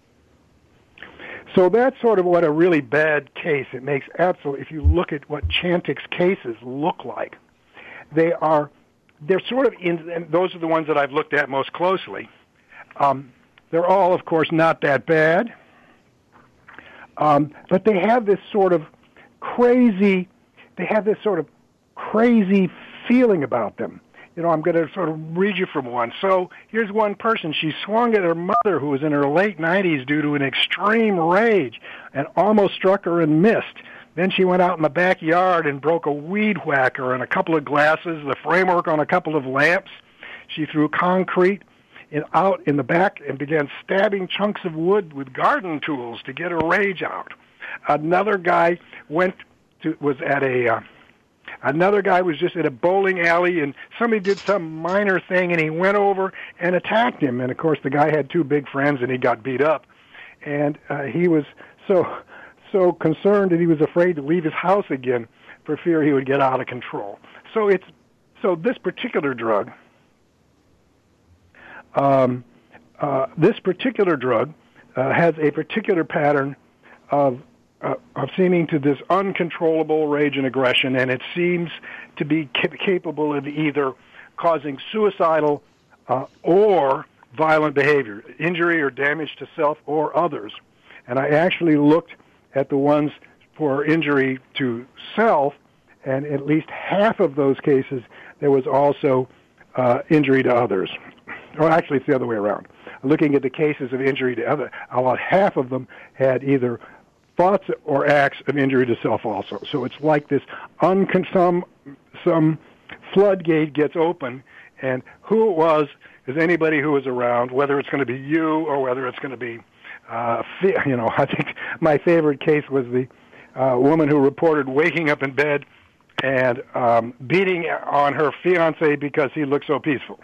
So that's sort of what a really bad case, it makes absolutely, if you look at what Chantix cases look like, they are, they're sort of, in, and those are the ones that I've looked at most closely. Um, they're all, of course, not that bad, um, but they have this sort of crazy, they have this sort of crazy feeling about them. You know, I'm going to sort of read you from one. So here's one person. She swung at her mother, who was in her late nineties, due to an extreme rage, and almost struck her and missed. Then she went out in the backyard and broke a weed whacker and a couple of glasses, the framework on a couple of lamps. She threw concrete in, out in the back and began stabbing chunks of wood with garden tools to get her rage out. Another guy went to was at a... Uh, Another guy was just at a bowling alley, and somebody did some minor thing, and he went over and attacked him. And, of course, the guy had two big friends, and he got beat up. And uh, he was so so concerned that he was afraid to leave his house again for fear he would get out of control. So it's so this particular drug, um, uh, this particular drug uh, has a particular pattern of Uh, of seeming to this uncontrollable rage and aggression, and it seems to be ca- capable of either causing suicidal uh, or violent behavior, injury or damage to self or others. And I actually looked at the ones for injury to self, and at least half of those cases, there was also uh, injury to others. Or actually, it's the other way around. Looking at the cases of injury to others, about half of them had either thoughts or acts of injury to self also. So it's like this, uncon- some, some floodgate gets open, and who it was is anybody who was around, whether it's going to be you or whether it's going to be, uh, you know, I think my favorite case was the uh, woman who reported waking up in bed and um, beating on her fiancé because he looked so peaceful.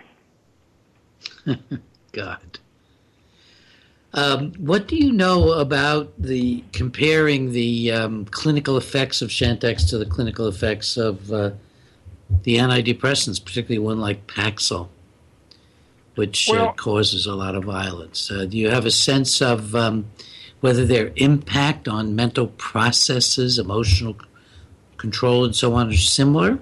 God. Um, what do you know about the comparing the um, clinical effects of Chantix to the clinical effects of uh, the antidepressants, particularly one like Paxil, which well, uh, causes a lot of violence? Uh, do you have a sense of um, whether their impact on mental processes, emotional c- control, and so on are similar?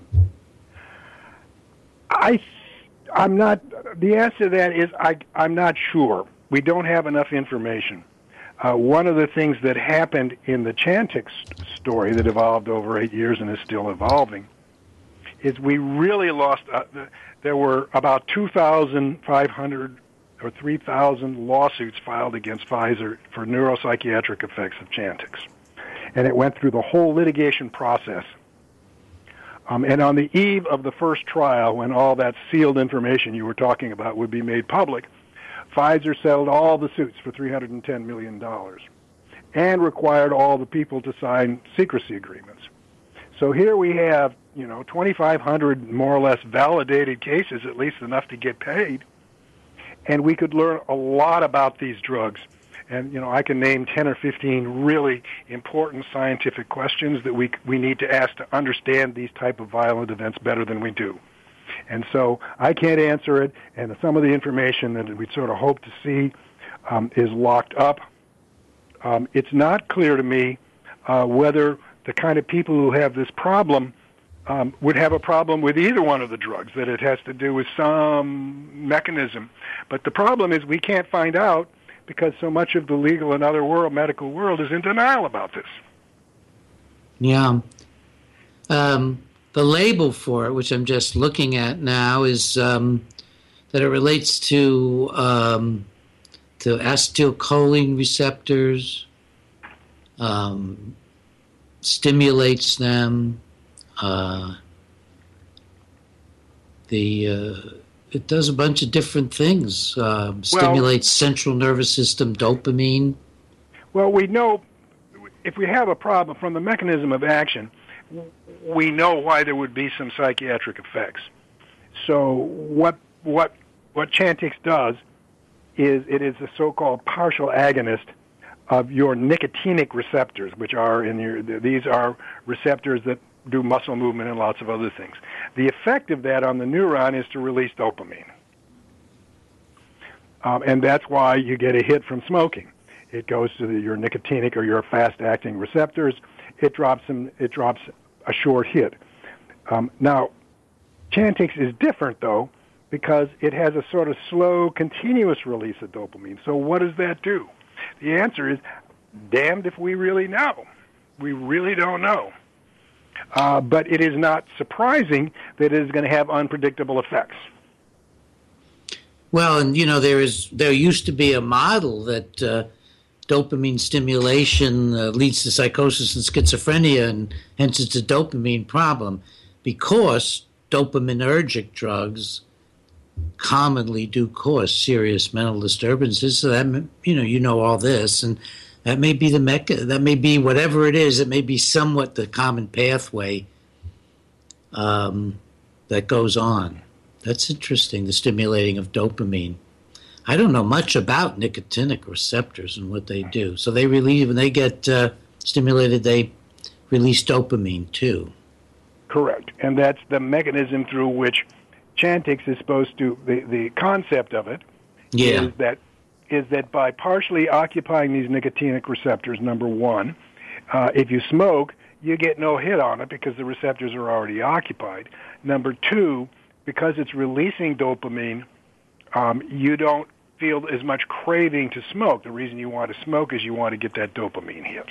I, I'm not. The answer to that is I, I'm not sure. We don't have enough information. Uh, one of the things that happened in the Chantix story that evolved over eight years and is still evolving is we really lost, uh, the, there were about two thousand five hundred or three thousand lawsuits filed against Pfizer for neuropsychiatric effects of Chantix. And it went through the whole litigation process. Um, and on the eve of the first trial, when all that sealed information you were talking about would be made public, Pfizer settled all the suits for three hundred ten million dollars and required all the people to sign secrecy agreements. So here we have, you know, twenty-five hundred more or less validated cases, at least enough to get paid, and we could learn a lot about these drugs. And, you know, I can name ten or fifteen really important scientific questions that we we need to ask to understand these type of violent events better than we do. And so I can't answer it, and some of the information that we sort of hope to see um, is locked up. Um, it's not clear to me uh, whether the kind of people who have this problem um, would have a problem with either one of the drugs, that it has to do with some mechanism. But the problem is we can't find out because so much of the legal and other world, medical world is in denial about this. Yeah. Um, the label for it, which I'm just looking at now, is um, that it relates to um, to acetylcholine receptors, um, stimulates them. Uh, the uh, it does a bunch of different things. Uh, stimulates well, central nervous system dopamine. Well, we know if we have a problem from the mechanism of action, we know why there would be some psychiatric effects. So what what what Chantix does is it is a so-called partial agonist of your nicotinic receptors, which are in your, these are receptors that do muscle movement and lots of other things. The effect of that on the neuron is to release dopamine. Um, and that's why you get a hit from smoking. It goes to the, your nicotinic or your fast-acting receptors. It drops them, it drops a short hit. Um, now, Chantix is different, though, because it has a sort of slow, continuous release of dopamine. So what does that do? The answer is, damned if we really know. We really don't know. Uh, but it is not surprising that it is going to have unpredictable effects. Well, and, you know, there is there used to be a model that uh, dopamine stimulation uh, leads to psychosis and schizophrenia, and hence it's a dopamine problem, because dopaminergic drugs commonly do cause serious mental disturbances. So that, you know, you know all this, and that may be the mecha, that may be whatever it is. It may be somewhat the common pathway um, that goes on. That's interesting. The stimulating of dopamine. I don't know much about nicotinic receptors and what they do. So they relieve, when they get uh, stimulated, they release dopamine too. Correct, and that's the mechanism through which Chantix is supposed to, the, the concept of it yeah. is that is that by partially occupying these nicotinic receptors, number one, uh, if you smoke, you get no hit on it because the receptors are already occupied. Number two, because it's releasing dopamine, um, you don't feel as much craving to smoke. The reason you want to smoke is you want to get that dopamine hit.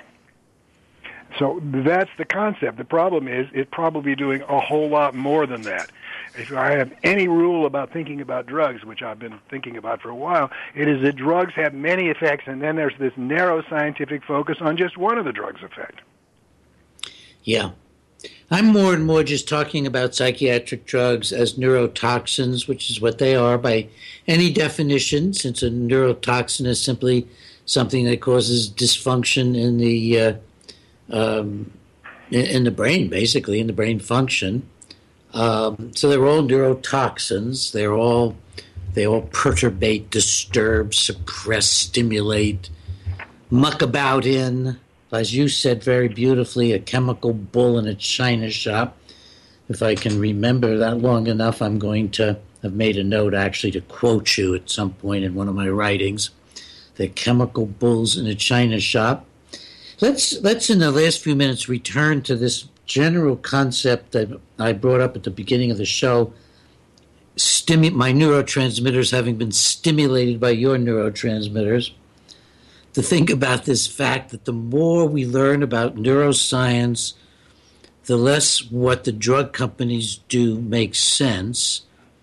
So that's the concept. The problem is it's probably doing a whole lot more than that. If I have any rule about thinking about drugs, which I've been thinking about for a while, it is that drugs have many effects, and then there's this narrow scientific focus on just one of the drugs' effect. Yeah. I'm more and more just talking about psychiatric drugs as neurotoxins, which is what they are by any definition, since a neurotoxin is simply something that causes dysfunction in the uh, um, in the brain, basically, in the brain function. Um, so they're all neurotoxins. They're all they all perturbate, disturb, suppress, stimulate, muck about in. As you said very beautifully, a chemical bull in a china shop. If I can remember that long enough, I'm going to have made a note actually to quote you at some point in one of my writings. The chemical bulls in a china shop. Let's let's in the last few minutes return to this general concept that I brought up at the beginning of the show, stimu- my neurotransmitters having been stimulated by your neurotransmitters, to think about this fact that the more we learn about neuroscience, the less what the drug companies do makes sense.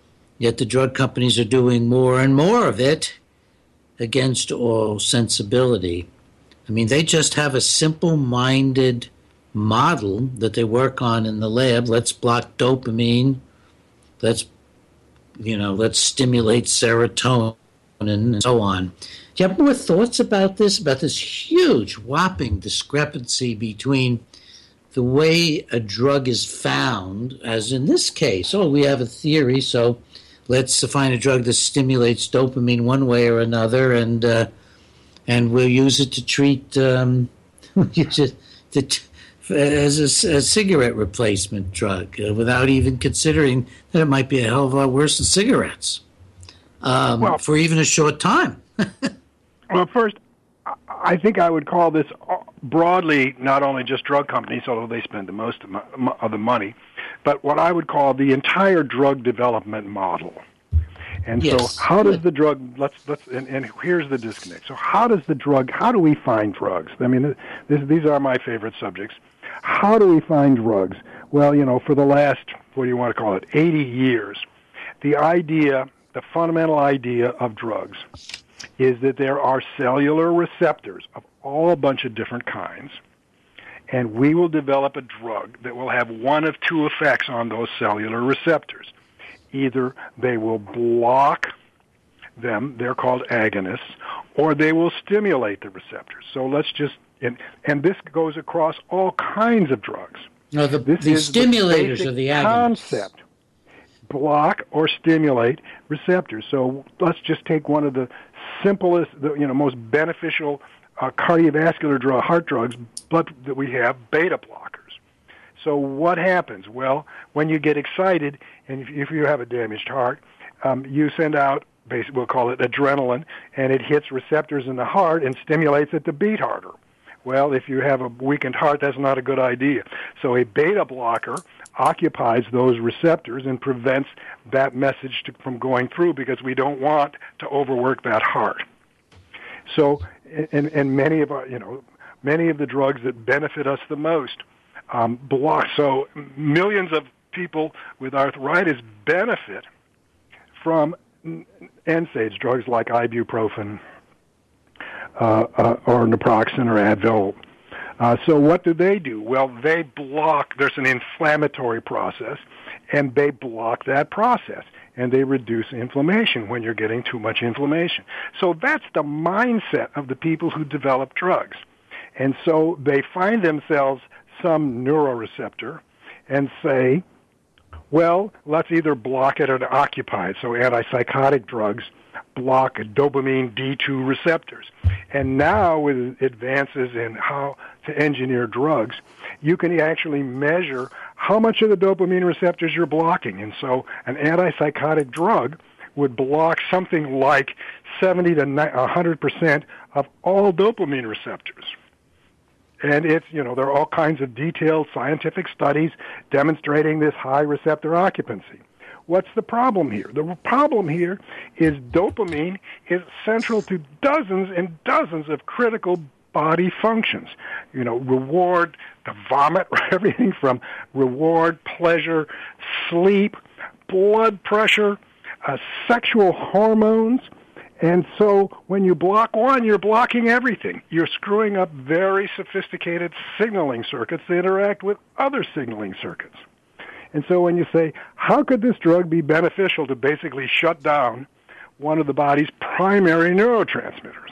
Yet the drug companies are doing more and more of it against all sensibility. I mean, they just have a simple-minded model that they work on in the lab. Let's block dopamine. Let's, you know, let's stimulate serotonin and so on. Do you have more thoughts about this, about this huge, whopping discrepancy between the way a drug is found, as in this case? Oh, we have a theory, so let's find a drug that stimulates dopamine one way or another, and uh, and we'll use it to treat um, use it to, as a, a cigarette replacement drug, uh, without even considering that it might be a hell of a lot worse than cigarettes um, well, for even a short time. Well, first, I think I would call this broadly not only just drug companies, although they spend the most of the money, but what I would call the entire drug development model. And yes. so how does the drug, let's, let's, and, and here's the disconnect. So how does the drug, how do we find drugs? I mean, this, these are my favorite subjects. How do we find drugs? Well, you know, for the last, what do you want to call it, eighty years, the idea, the fundamental idea of drugs is that there are cellular receptors of all a bunch of different kinds, and we will develop a drug that will have one of two effects on those cellular receptors. Either they will block them, they're called agonists, or they will stimulate the receptors. So let's just, and, and this goes across all kinds of drugs. No, the, this the is stimulators the are the agonists. Concept. Block or stimulate receptors. So let's just take one of the simplest, the, you know, most beneficial uh, cardiovascular drug, heart drugs, blood that we have, beta blockers. So what happens? Well, when you get excited, and if, if you have a damaged heart, um, you send out, basically, we'll call it adrenaline, and it hits receptors in the heart and stimulates it to beat harder. Well, if you have a weakened heart, that's not a good idea. So a beta blocker occupies those receptors and prevents that message to, from going through, because we don't want to overwork that heart. So, and, and many of our, you know, many of the drugs that benefit us the most um, block. So millions of people with arthritis benefit from N SAIDs, drugs like ibuprofen uh, uh, or naproxen or Advil. Uh, so what do they do? Well, they block, there's an inflammatory process, and they block that process, and they reduce inflammation when you're getting too much inflammation. So that's the mindset of the people who develop drugs. And so they find themselves some neuroreceptor and say, well, let's either block it or occupy it. So antipsychotic drugs block dopamine D two receptors. And now with advances in how to engineer drugs, you can actually measure how much of the dopamine receptors you're blocking. And so an antipsychotic drug would block something like seventy to one hundred percent of all dopamine receptors. And it's, you know, there are all kinds of detailed scientific studies demonstrating this high receptor occupancy. What's the problem here? The problem here is dopamine is central to dozens and dozens of critical body functions. You know, reward, the vomit, everything from reward, pleasure, sleep, blood pressure, uh, sexual hormones. And so when you block one, you're blocking everything. You're screwing up very sophisticated signaling circuits that interact with other signaling circuits. And so when you say, how could this drug be beneficial to basically shut down one of the body's primary neurotransmitters?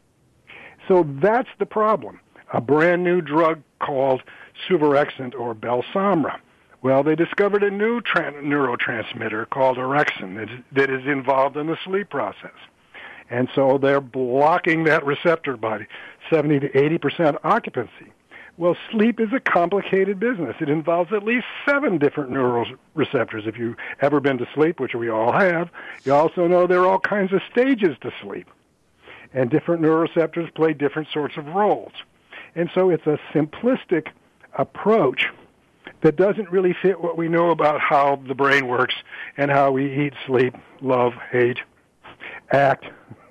So that's the problem. A brand new drug called Suvorexant or Belsomra. Well, they discovered a new tra- neurotransmitter called orexin that is, that is involved in the sleep process. And so they're blocking that receptor by seventy to eighty percent occupancy. Well, sleep is a complicated business. It involves at least seven different neuroreceptors. If you've ever been to sleep, which we all have, you also know there are all kinds of stages to sleep. And different neuroreceptors play different sorts of roles. And so it's a simplistic approach that doesn't really fit what we know about how the brain works and how we eat, sleep, love, hate, act.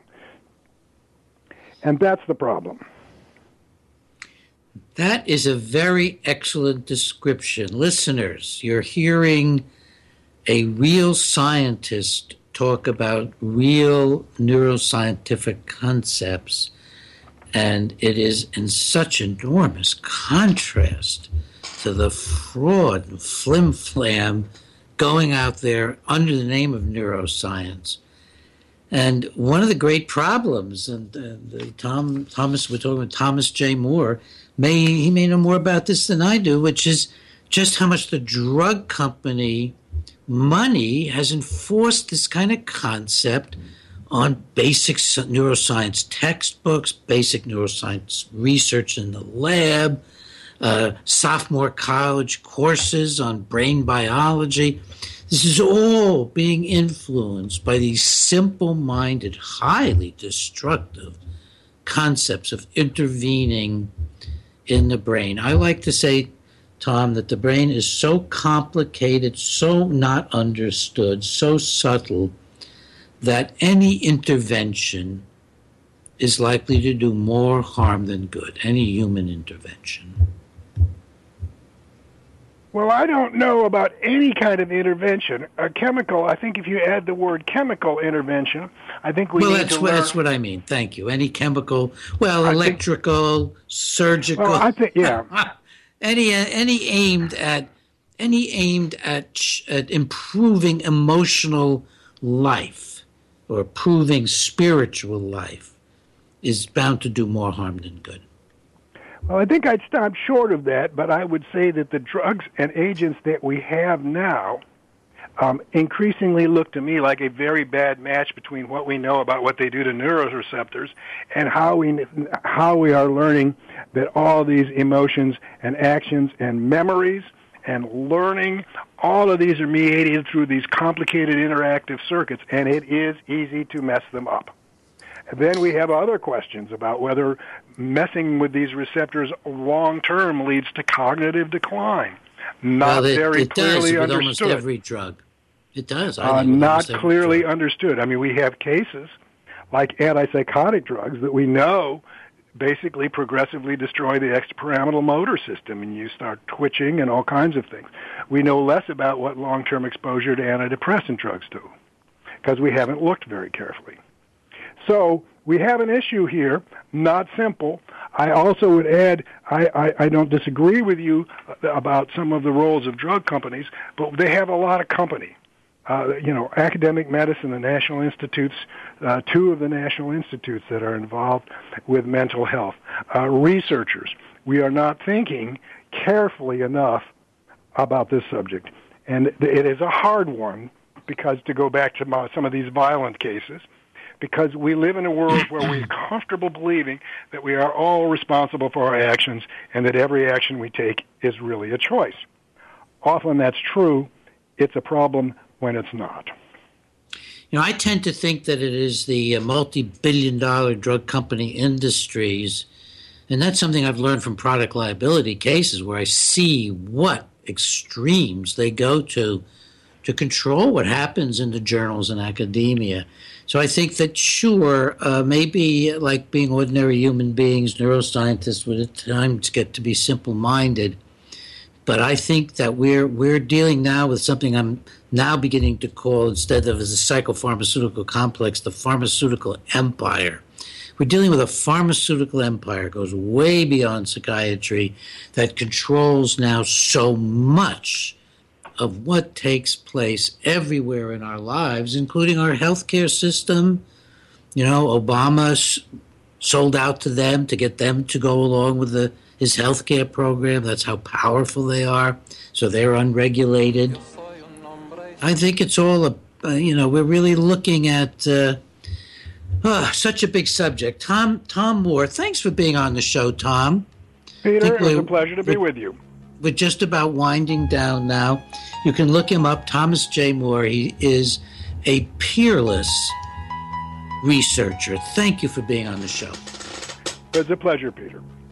And that's the problem. That is a very excellent description. Listeners, you're hearing a real scientist talk about real neuroscientific concepts, and it is in such enormous contrast to the fraud and flim-flam going out there under the name of neuroscience. And one of the great problems, and uh, the Tom Thomas, we're talking about Thomas J. Moore, may he may know more about this than I do, which is just how much the drug company money has enforced this kind of concept on basic neuroscience textbooks, basic neuroscience research in the lab, uh, sophomore college courses on brain biology. This is all being influenced by these simple-minded, highly destructive concepts of intervening in the brain. I like to say, Tom, that the brain is so complicated, so not understood, so subtle, that any intervention is likely to do more harm than good, any human intervention. Well, I don't know about any kind of intervention. A chemical, I think if you add the word chemical intervention, I think we well, need that's to what, learn. that's what I mean. Thank you. Any chemical, well, I electrical, think, surgical. Well, I think, yeah. any, uh, any aimed at, any aimed at, at improving emotional life or improving spiritual life is bound to do more harm than good. Well, I think I'd stop short of that, but I would say that the drugs and agents that we have now um, increasingly look to me like a very bad match between what we know about what they do to neuroreceptors and how we how we are learning that all these emotions and actions and memories and learning, all of these are mediated through these complicated interactive circuits, and it is easy to mess them up. And then we have other questions about whether messing with these receptors long-term leads to cognitive decline. Not well, it, very it clearly does with understood. Almost every drug. It does. I Uh, think with not almost every clearly drug. understood. I mean, we have cases like antipsychotic drugs that we know basically progressively destroy the extrapyramidal motor system, and you start twitching and all kinds of things. We know less about what long-term exposure to antidepressant drugs do because we haven't looked very carefully. So we have an issue here, not simple. I also would add, I, I, I don't disagree with you about some of the roles of drug companies, but they have a lot of company. Uh, you know, academic medicine, the national institutes, uh, two of the national institutes that are involved with mental health. Uh, researchers, we are not thinking carefully enough about this subject. And it is a hard one because, to go back to some of these violent cases, because we live in a world where we're comfortable believing that we are all responsible for our actions and that every action we take is really a choice. Often that's true. It's a problem when it's not. You know, I tend to think that it is the uh, multi-billion dollar drug company industries, and that's something I've learned from product liability cases where I see what extremes they go to to control what happens in the journals and academia. So I think that, sure, uh, maybe like being ordinary human beings, neuroscientists would at times get to be simple-minded. But I think that we're we're dealing now with something I'm now beginning to call, instead of as a psychopharmaceutical complex, the pharmaceutical empire. We're dealing with a pharmaceutical empire, goes way beyond psychiatry, that controls now so much of what takes place everywhere in our lives, including our healthcare system. You know, Obama s- sold out to them to get them to go along with the his healthcare program. That's how powerful they are. So they're unregulated. I think it's all, a, uh, you know, we're really looking at uh, oh, such a big subject. Tom Tom Moore, thanks for being on the show, Tom. Peter, it was a pleasure to be with you. We're just about winding down now. You can look him up, Thomas J. Moore. He is a peerless researcher. Thank you for being on the show. It's a pleasure, Peter.